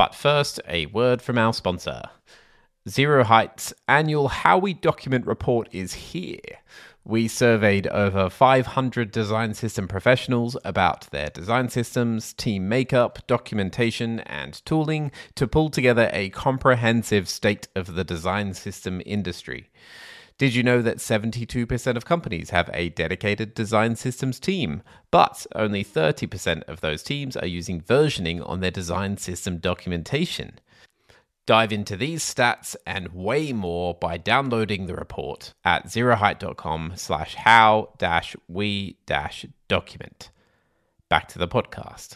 But first, a word from our sponsor. Zero Height's annual How We Document report is here. We surveyed over 500 design system professionals about their design systems, team makeup, documentation, and tooling to pull together a comprehensive state of the design system industry. Did you know that 72% of companies have a dedicated design systems team, but only 30% of those teams are using versioning on their design system documentation? Dive into these stats and way more by downloading the report at zeroheight.com/how-we-document. Back to the podcast.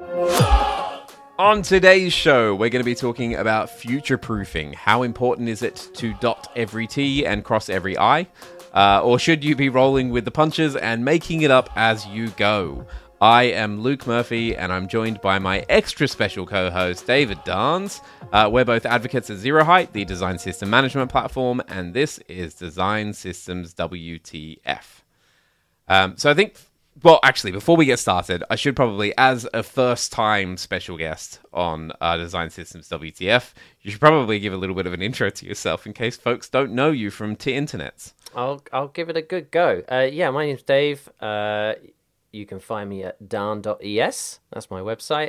On today's show, we're going to be talking about future-proofing. How important is it to dot every T and cross every I? Or should you be rolling with the punches and making it up as you go? I am Luke Murphy, and I'm joined by my extra special co-host, David Dance. We're both advocates at Zero Height, the design system management platform, and this is Design Systems WTF. So I think, well, actually, before we get started, I should probably, as a first-time special guest on Design Systems WTF, you should probably give a little bit of an intro to yourself in case folks don't know you from T-Internets. I'll give it a good go. My name's Dave. You can find me at darn.es. That's my website.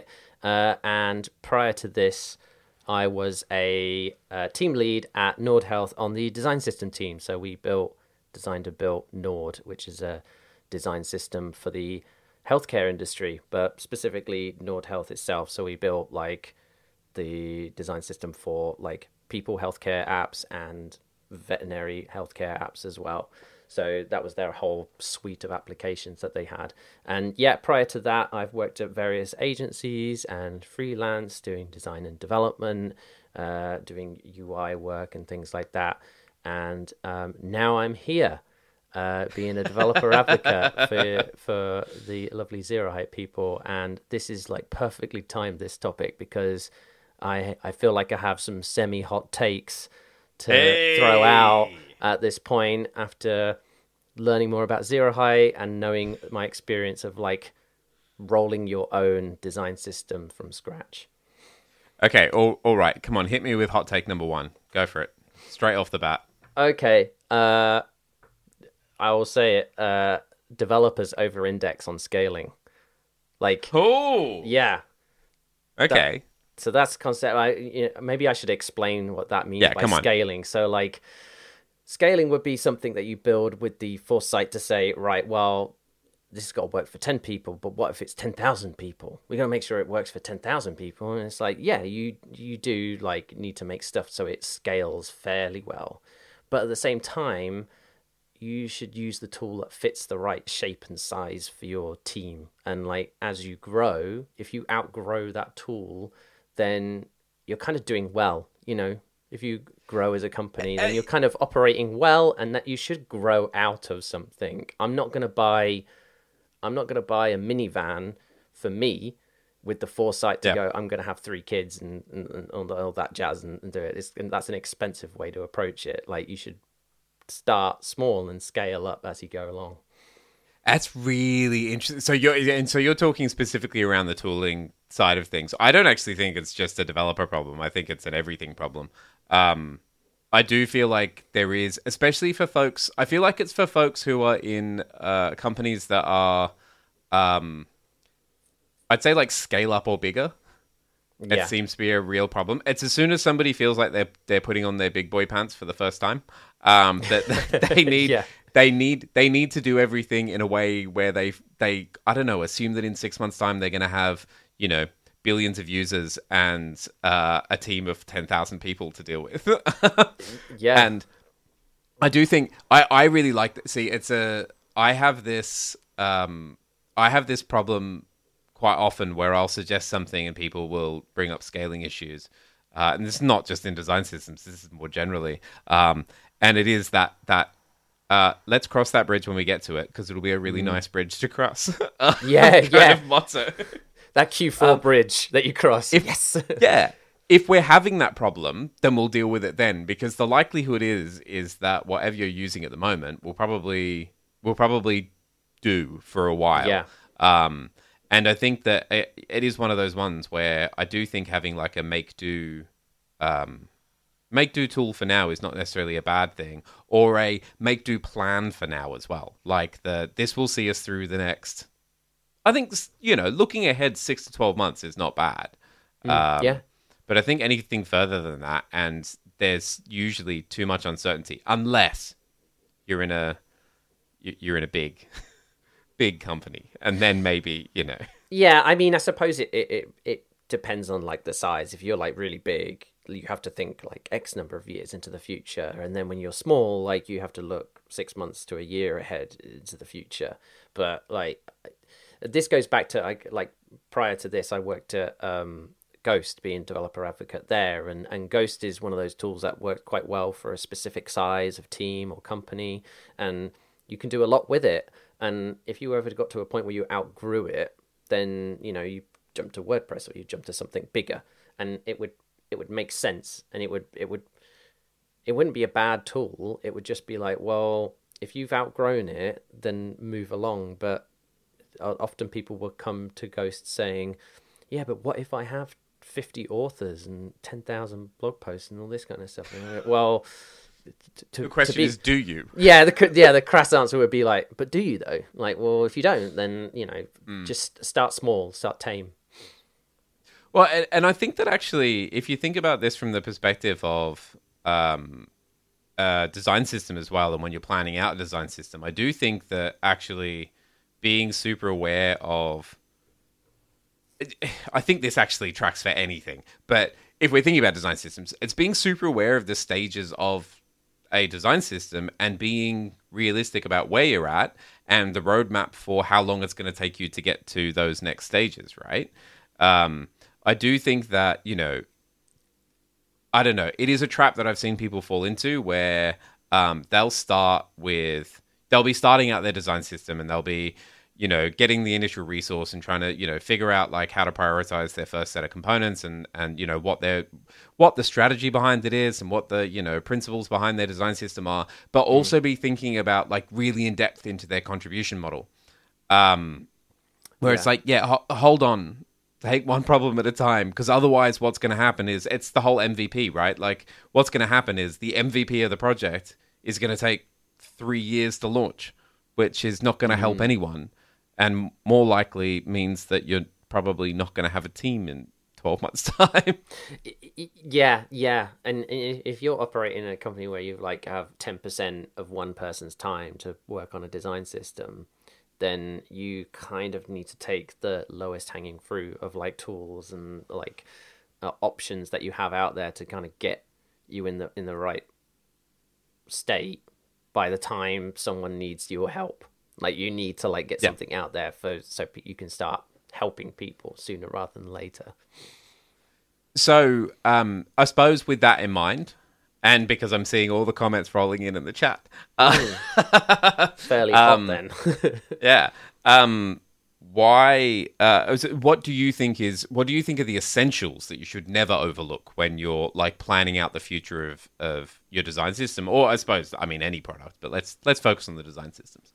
And prior to this, I was a team lead at Nord Health on the design system team. So we designed and built Nord, which is a design system for the healthcare industry, but specifically Nord Health itself. So we built like the design system for like people healthcare apps and veterinary healthcare apps as well. So that was their whole suite of applications that they had. And yeah, prior to that, I've worked at various agencies and freelance doing design and development, doing UI work and things like that. And now I'm here being a developer advocate for the lovely Zero Height people. And this is like perfectly timed, this topic, because I feel like I have some semi-hot takes to throw out at this point after learning more about Zero Height and knowing my experience of like rolling your own design system from scratch. Okay, all right. Come on, hit me with hot take number one. Go for it. Straight off the bat. Okay. I will say it. Developers over-index on scaling. Like, oh, yeah. Okay. So that's the concept. Maybe I should explain what that means by scaling. So like, scaling would be something that you build with the foresight to say, right, well, this has got to work for 10 people, but what if it's 10,000 people? We're going to make sure it works for 10,000 people. And it's like, yeah, you do like need to make stuff so it scales fairly well. But at the same time, you should use the tool that fits the right shape and size for your team. And like, as you grow, if you outgrow that tool, then you're kind of doing well. If you grow as a company, then you're kind of operating well, and that you should grow out of something. I'm not going to buy a minivan for me with the foresight to go, I'm going to have 3 kids and all that jazz and do it. And that's an expensive way to approach it. Like, you should start small and scale up as you go along. That's really interesting. So you're talking specifically around the tooling side of things. I don't actually think it's just a developer problem. I think it's an everything problem. I do feel like there is, especially for folks. I feel like it's for folks who are in companies that are, I'd say like scale up or bigger. Yeah. It seems to be a real problem. It's as soon as somebody feels like they're putting on their big boy pants for the first time, that they need. Yeah. They need to do everything in a way where they I don't know, assume that in 6 months' time they're going to have, billions of users and a team of 10,000 people to deal with. Yeah. And I do think I really like that. See, I have this problem quite often where I'll suggest something and people will bring up scaling issues. And this is not just in design systems, this is more generally. And it is that let's cross that bridge when we get to it, because it'll be a really nice bridge to cross. Yeah. Kind of motto. That Q4 bridge that you cross. Yes. Yeah. If we're having that problem, then we'll deal with it then, because the likelihood is that whatever you're using at the moment will probably do for a while. Yeah. And I think that it is one of those ones where I do think having like a make do tool for now is not necessarily a bad thing, or a make do plan for now as well. Like this will see us through the next. I think looking ahead 6 to 12 months is not bad. Yeah. But I think anything further than that, and there's usually too much uncertainty, unless you're in a big big company, and then maybe. Yeah, I mean, I suppose it depends on like the size. If you're like really big, you have to think like X number of years into the future, and then when you're small, like you have to look 6 months to a year ahead into the future. But like this goes back to like prior to this, I worked at Ghost, being developer advocate there, and Ghost is one of those tools that worked quite well for a specific size of team or company, and you can do a lot with it. And if you ever got to a point where you outgrew it, then you jump to WordPress, or you jump to something bigger, and it would make sense, and it wouldn't be a bad tool. It would just be like, well, if you've outgrown it, then move along. But often people will come to Ghost saying, yeah, but what if I have 50 authors and 10,000 blog posts and all this kind of stuff? And I'm like, well, the question is, do you? Yeah, the crass answer would be like, but do you though? Like, well, if you don't, then just start small, start tame. Well, and I think that actually, if you think about this from the perspective of design system as well, and when you're planning out a design system, I do think that actually being super aware of, I think this actually tracks for anything, but if we're thinking about design systems, it's being super aware of the stages of a design system and being realistic about where you're at and the roadmap for how long it's going to take you to get to those next stages, right? I do think that, I don't know, it is a trap that I've seen people fall into where they'll be starting out their design system, and they'll be, getting the initial resource and trying to, figure out like how to prioritize their first set of components and what the strategy behind it is and what the, principles behind their design system are, but also be thinking about like really in depth into their contribution model. Where it's like, hold on. Take one problem at a time, because otherwise what's going to happen is it's the whole MVP, right? Like what's going to happen is the MVP of the project is going to take 3 years to launch, which is not going to help anyone, and more likely means that you're probably not going to have a team in 12 months time. Yeah. And if you're operating in a company where you like have 10% of one person's time to work on a design system, then you kind of need to take the lowest hanging fruit of like tools and like options that you have out there to kind of get you in the right state by the time someone needs your help. Like you need to like get something out there so you can start helping people sooner rather than later. So I suppose with that in mind, and because I'm seeing all the comments rolling in the chat, fairly hot then. Yeah. Why? What do you think are the essentials that you should never overlook when you're like planning out the future of your design system, or I suppose any product, but let's focus on the design systems.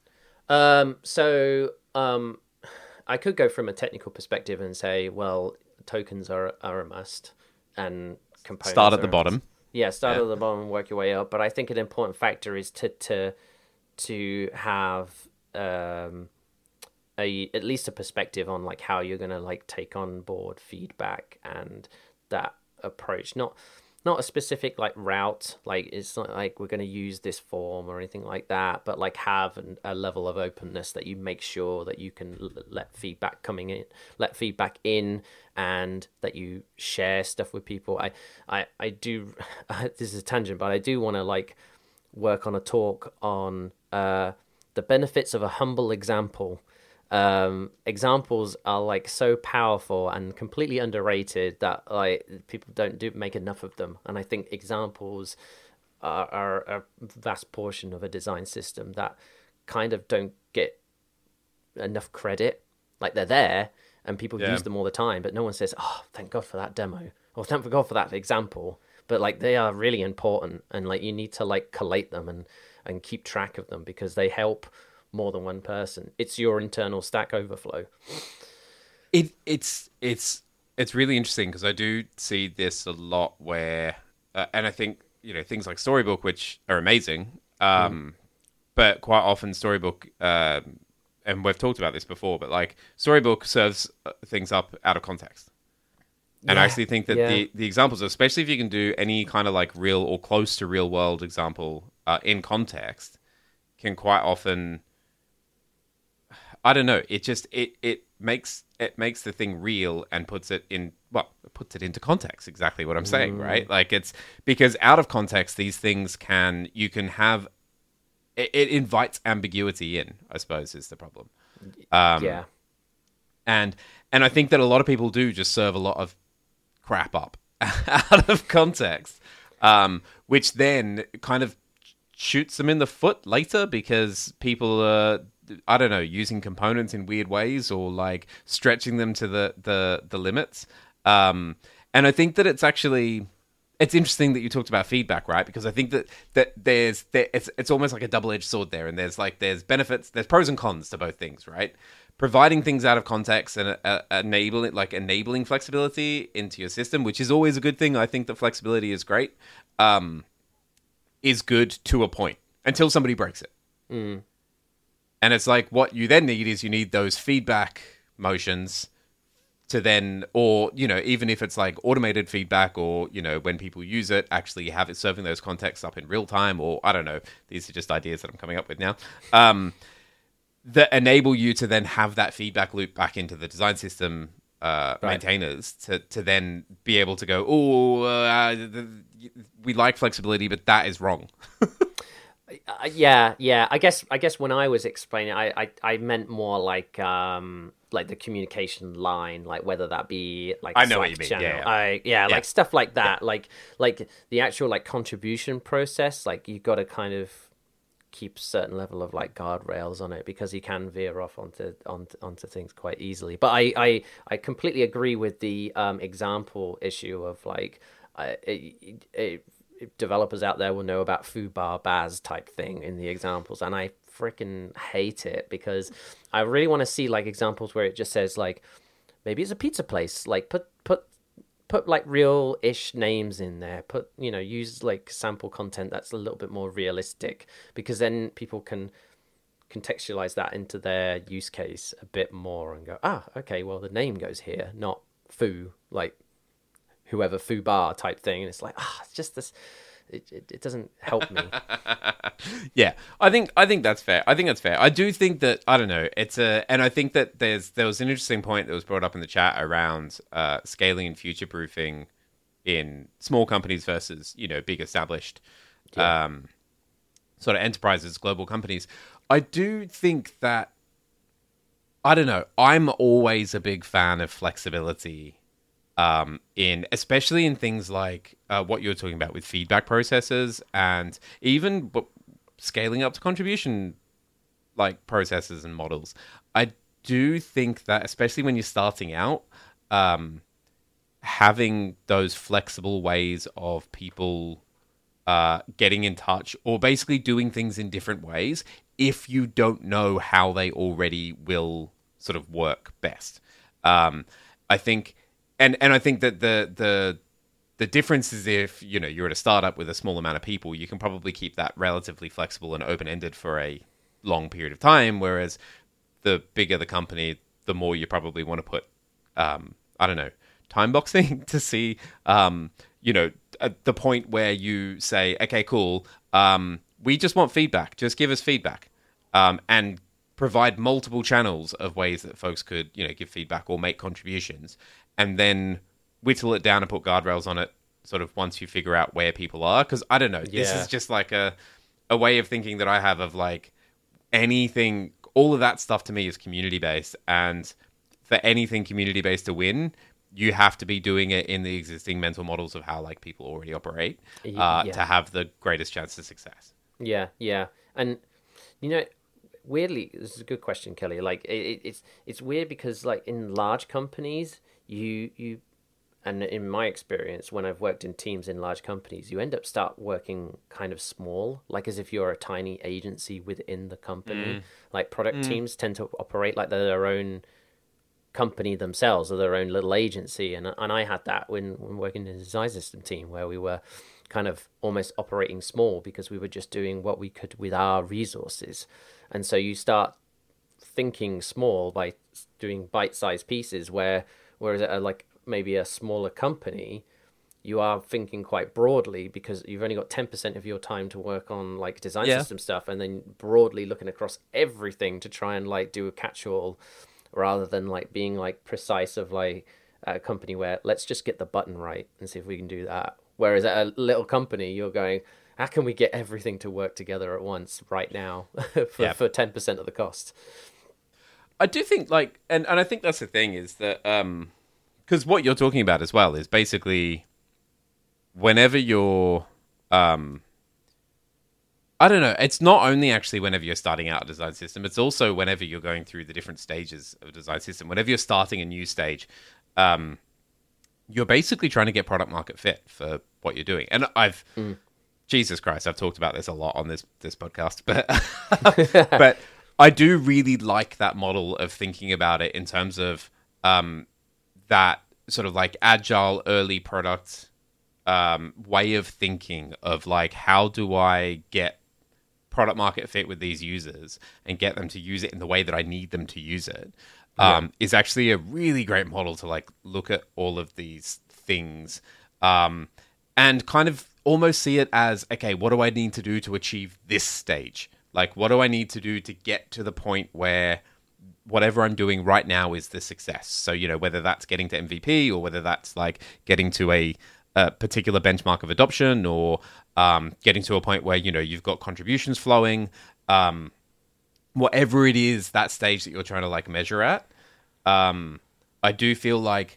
I could go from a technical perspective and say, well, tokens are a must, and components start at the bottom. Yeah, start at the bottom and work your way up. But I think an important factor is to have at least a perspective on like how you're gonna like take on board feedback and that approach. Not a specific like route, like it's not like we're gonna use this form or anything like that, but like have a level of openness that you make sure that you can let feedback in, and that you share stuff with people. I do this is a tangent, but I do want to like work on a talk on the benefits of a humble example. Examples are like so powerful and completely underrated that like people don't make enough of them, and I think examples are a vast portion of a design system that kind of don't get enough credit. Like they're there and people use them all the time, but no one says, oh, thank God for that demo, or thank God for that example. But like they are really important, and like you need to like collate them and keep track of them, because they help more than one person. It's your internal Stack Overflow. It's really interesting because I do see this a lot where, and I think things like Storybook, which are amazing, but quite often Storybook, and we've talked about this before, but like Storybook serves things up out of context. And I actually think that the examples, especially if you can do any kind of like real or close to real world example in context, can quite often, I don't know, it makes the thing real and puts it into context. Exactly what I'm saying, right? Like it's because out of context, these things you can have, it invites ambiguity in, I suppose, is the problem. And I think that a lot of people do just serve a lot of crap up out of context, which then kind of shoots them in the foot later because people are, I don't know, using components in weird ways or like stretching them to the limits. And I think that it's interesting that you talked about feedback, right? Because I think that it's almost like a double-edged sword there, and there's benefits, there's pros and cons to both things, right? Providing things out of context and enabling flexibility into your system, which is always a good thing. I think that flexibility is great, is good to a point until somebody breaks it. And it's like what you then need is you need those feedback motions to then, or, even if it's like automated feedback or, when people use it, actually have it serving those contexts up in real time, or I don't know. These are just ideas that I'm coming up with now. That enable you to then have that feedback loop back into the design system maintainers to then be able to go, we like flexibility, but that is wrong. Yeah. I guess when I was explaining, I meant more like the communication line, like whether that be like I know what you mean. Channel. Yeah, like stuff like that, like the actual like contribution process. Like you've got to kind of keep a certain level of like guardrails on it because you can veer off onto things quite easily. But I completely agree with the example issue of like developers out there will know about foobar Baz type thing in the examples, and I freaking hate it because I really want to see like examples where it just says like maybe it's a pizza place, like put like real-ish names in there, use like sample content that's a little bit more realistic, because then people can contextualize that into their use case a bit more and go, okay, well the name goes here, not foo, like whoever foo bar type thing. And it's like, it's just this, it doesn't help me. Yeah, I think that's fair. I do think that, I don't know, and I think that there was an interesting point that was brought up in the chat around scaling and future proofing in small companies versus big established sort of enterprises, global companies. I do think that, I don't know, I'm always a big fan of flexibility especially in things like what you're talking about with feedback processes, and even scaling up to contribution like processes and models. I do think that, especially when you're starting out, having those flexible ways of people getting in touch or basically doing things in different ways, if you don't know how they already will sort of work best. I think, and I think that the difference is if you're at a startup with a small amount of people, you can probably keep that relatively flexible and open-ended for a long period of time. Whereas the bigger the company, the more you probably want to put, I don't know, time boxing to see, at the point where you say, okay, cool, we just want feedback. Just give us feedback, and provide multiple channels of ways that folks could, give feedback or make contributions, and then whittle it down and put guardrails on it sort of once you figure out where people are. Because I don't know, this is just like a way of thinking that I have of like anything, all of that stuff to me is community based, and for anything community based to win, you have to be doing it in the existing mental models of how like people already operate to have the greatest chance of success. Yeah. And weirdly, this is a good question, Kelly. Like it's weird because like in large companies, you and in my experience, when I've worked in teams in large companies, you end up start working kind of small, like as if you're a tiny agency within the company. Like product teams tend to operate like they're their own company themselves or their own little agency. And I had that when working in the design system team, where we were kind of almost operating small because we were just doing what we could with our resources. And so you start thinking small by doing bite-sized pieces, whereas at like maybe a smaller company, you are thinking quite broadly because you've only got 10% of your time to work on like design system stuff, and then broadly looking across everything to try and like do a catch-all, rather than like being like precise of like a company where let's just get the button right and see if we can do that. Whereas at a little company, you're going, how can we get everything to work together at once right now for 10% of the cost? I do think like, and I think that's the thing is that, because what you're talking about as well is basically whenever you're, I don't know, it's not only actually whenever you're starting out a design system, it's also whenever you're going through the different stages of a design system. Whenever you're starting a new stage, you're basically trying to get product market fit for what you're doing. And Jesus Christ, I've talked about this a lot on this podcast, but but I do really like that model of thinking about it in terms of that sort of like agile early product way of thinking of like, how do I get product market fit with these users and get them to use it in the way that I need them to use it, is actually a really great model to like look at all of these things and kind of almost see it as, okay, what do I need to do to achieve this stage? Like, what do I need to do to get to the point where whatever I'm doing right now is the success? So, you know, whether that's getting to MVP or whether that's like getting to a particular benchmark of adoption or getting to a point where, you know, you've got contributions flowing, whatever it is, that stage that you're trying to like measure at. I do feel like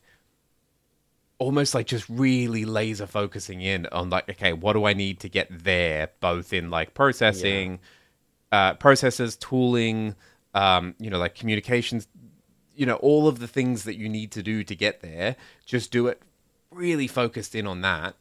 almost like just really laser focusing in on like, okay, what do I need to get there, both in like processing, processes, tooling, you know, like communications, you know, all of the things that you need to do to get there. Just do it really focused in on that.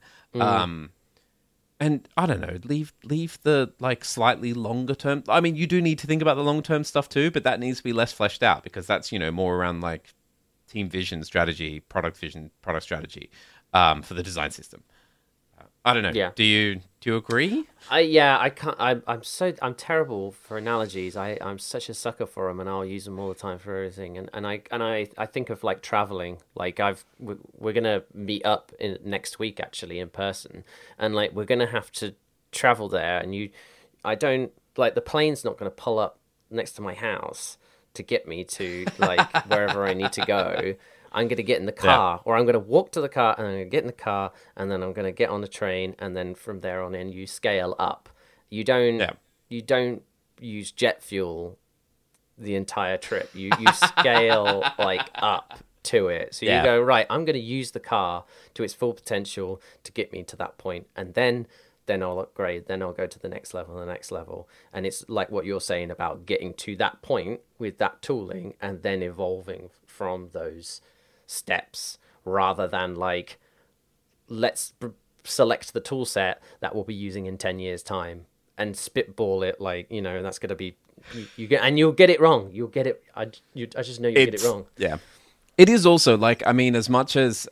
And I don't know, leave the like slightly longer term. I mean, you do need to think about the long term stuff too, but that needs to be less fleshed out because that's, you know, more around like team vision, strategy, product vision, product strategy for the design system. I don't know. Yeah. Do you agree? I can't. I'm terrible for analogies. I'm such a sucker for them, and I'll use them all the time for everything. And I think of like traveling. Like we're gonna meet up next week actually in person, and like we're gonna have to travel there. And I don't like the plane's not gonna pull up next to my house to get me to like wherever I need to go. I'm going to get in the car, or I'm going to walk to the car, and I'm going to get in the car, and then I'm going to get on the train, and then from there on in, you scale up. You don't use jet fuel the entire trip. You scale like up to it. So you go, right, I'm going to use the car to its full potential to get me to that point, and then I'll upgrade, then I'll go to the next level. And it's like what you're saying about getting to that point with that tooling and then evolving from those steps, rather than like, let's select the tool set that we'll be using in 10 years time and spitball it, like, you know, and that's going to be, you'll get it wrong. You'll get it. I just know get it wrong. Yeah. It is also like, I mean, as much as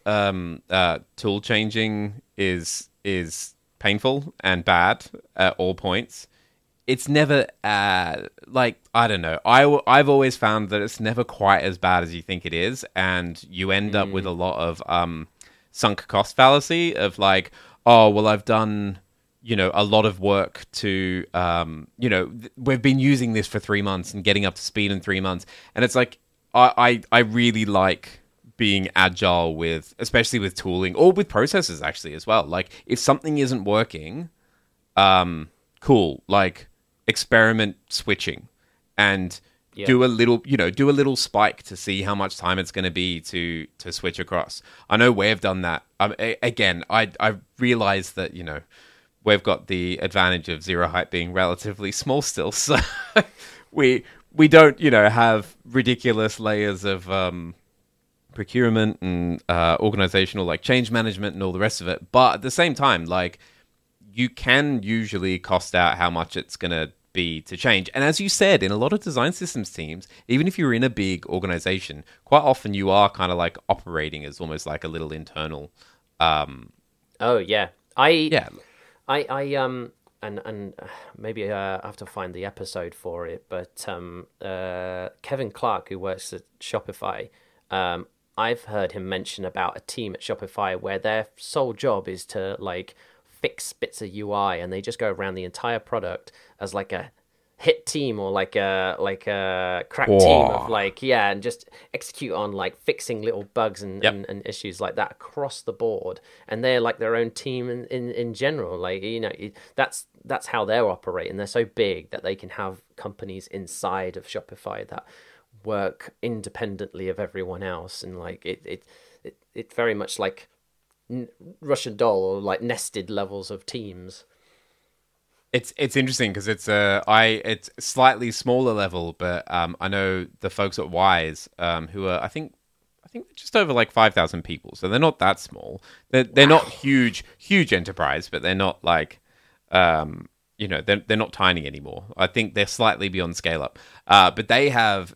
tool changing is painful and bad at all points, it's never like, I don't know. I've always found that it's never quite as bad as you think it is, and you end up with a lot of sunk cost fallacy of like, oh well, I've done, you know, a lot of work to you know, we've been using this for 3 months and getting up to speed in 3 months, and it's like I really like being agile with, especially with tooling or with processes actually as well. Like if something isn't working, cool, like experiment switching and do a little spike to see how much time it's going to be to switch across. I know we've done that. Again, I realize that, you know, we've got the advantage of Zero Hype being relatively small still, so we don't, you know, have ridiculous layers of procurement and organizational like change management and all the rest of it. But at the same time, like, you can usually cost out how much it's going to be to change. And as you said, in a lot of design systems teams, even if you're in a big organization, quite often you are kind of like operating as almost like a little internal. Oh yeah, Yeah. And maybe I have to find the episode for it, but Kevin Clark, who works at Shopify, I've heard him mention about a team at Shopify where their sole job is to like fix bits of UI, and they just go around the entire product as like a hit team or like a crack team of like, yeah, and just execute on like fixing little bugs and issues like that across the board. And they're like their own team in general. Like, you know, that's how they're operating. They're so big that they can have companies inside of Shopify that work independently of everyone else. And like it's very much like Russian doll or like nested levels of teams. It's interesting because it's slightly smaller level, but I know the folks at Wise who are I think just over like 5,000 people, so they're not that small. They're not huge enterprise, but they're not like they're not tiny anymore. I think they're slightly beyond scale up, but they have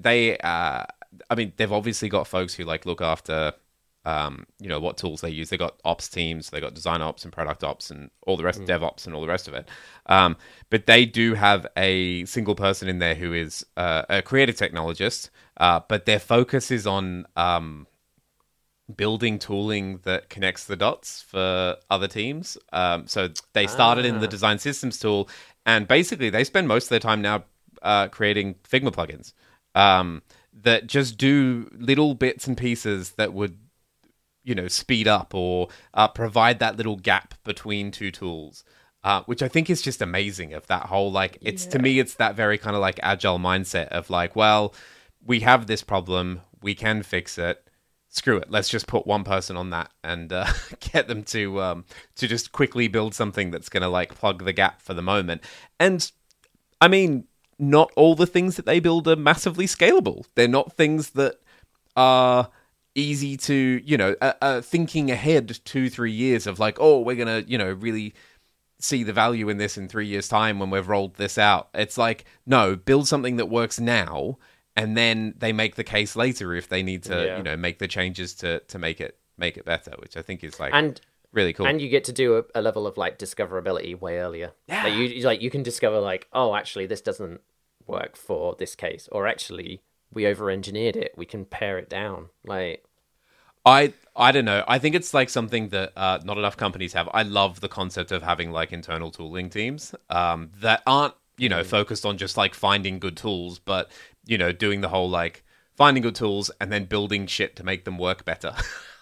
they've obviously got folks who like look after. What tools they use. They got ops teams, they got design ops and product ops and all the rest, DevOps and all the rest of it. But they do have a single person in there who is a creative technologist, but their focus is on building tooling that connects the dots for other teams. So they started in the design systems tool, and basically they spend most of their time now creating Figma plugins that just do little bits and pieces that would speed up or provide that little gap between two tools, which I think is just amazing. Of that whole to me, it's that very kind of like agile mindset of like, well, we have this problem, we can fix it. Screw it, let's just put one person on that and get them to just quickly build something that's going to like plug the gap for the moment. And I mean, not all the things that they build are massively scalable. They're not things that are easy to, thinking ahead 2-3 years of like, oh, we're going to, really see the value in this in 3 years' time when we've rolled this out. It's like, no, build something that works now, and then they make the case later if they need to, make the changes to make it better, which I think is like really cool. And you get to do a level of like discoverability way earlier. Yeah. You can discover like, oh, actually this doesn't work for this case, or actually we over-engineered it. We can pare it down. Like, I don't know. I think it's like something that not enough companies have. I love the concept of having like internal tooling teams that aren't, focused on just like finding good tools, but doing the whole like finding good tools and then building shit to make them work better.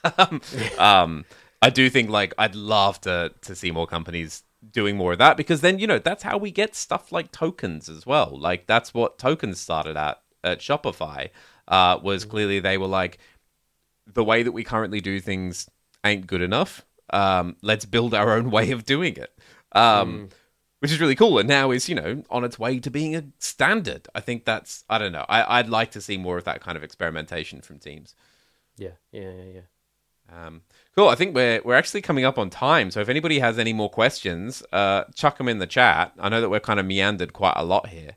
I do think like I'd love to see more companies doing more of that, because then that's how we get stuff like tokens as well. Like that's what tokens started at Shopify. Was clearly they were like, the way that we currently do things ain't good enough. Let's build our own way of doing it, which is really cool. And now is on its way to being a standard. I think that's, I don't know. I'd like to see more of that kind of experimentation from teams. Yeah. Cool. I think we're actually coming up on time. So if anybody has any more questions, chuck them in the chat. I know that we're kind of meandered quite a lot here.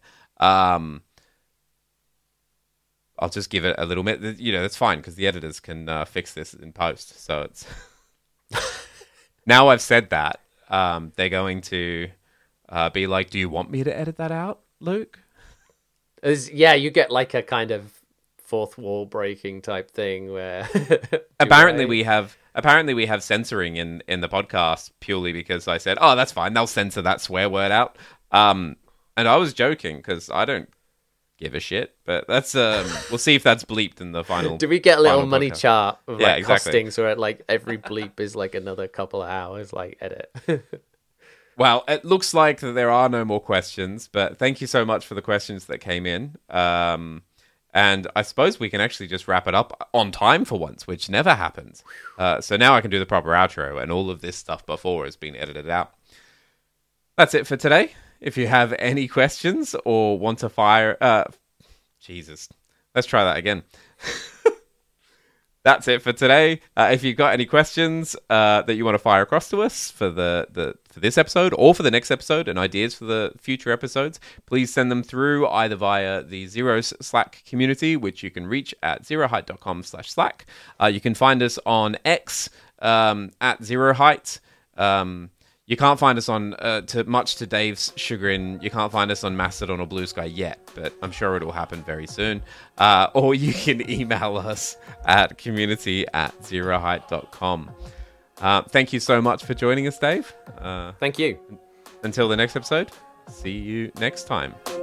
I'll just give it a little bit. That's fine because the editors can fix this in post. So it's now I've said that, they're going to be like, "Do you want me to edit that out, Luke?" You get like a kind of fourth wall breaking type thing where apparently we have censoring in the podcast purely because I said, "Oh, that's fine. They'll censor that swear word out." And I was joking because I don't give a shit, but that's we'll see if that's bleeped in the final. Do we get a little money podcast chart of like exactly. costings where like every bleep is like another couple of hours like edit? Well, it looks like that there are no more questions, but thank you so much for the questions that came in. And I suppose we can actually just wrap it up on time for once, which never happens. So now I can do the proper outro, and all of this stuff before has been edited out. That's it for today. If you have any questions or want to fire... Jesus. Let's try that again. that's it for today. If you've got any questions that you want to fire across to us for for this episode or for the next episode and ideas for the future episodes, please send them through either via the Zeros Slack community, which you can reach at zeroheight.com/Slack. You can find us on X at zeroheight. You can't find us on, much to Dave's chagrin, you can't find us on Mastodon or Blue Sky yet, but I'm sure it will happen very soon. Or you can email us at community@zeroheight.com. Thank you so much for joining us, Dave. Thank you. Until the next episode, see you next time.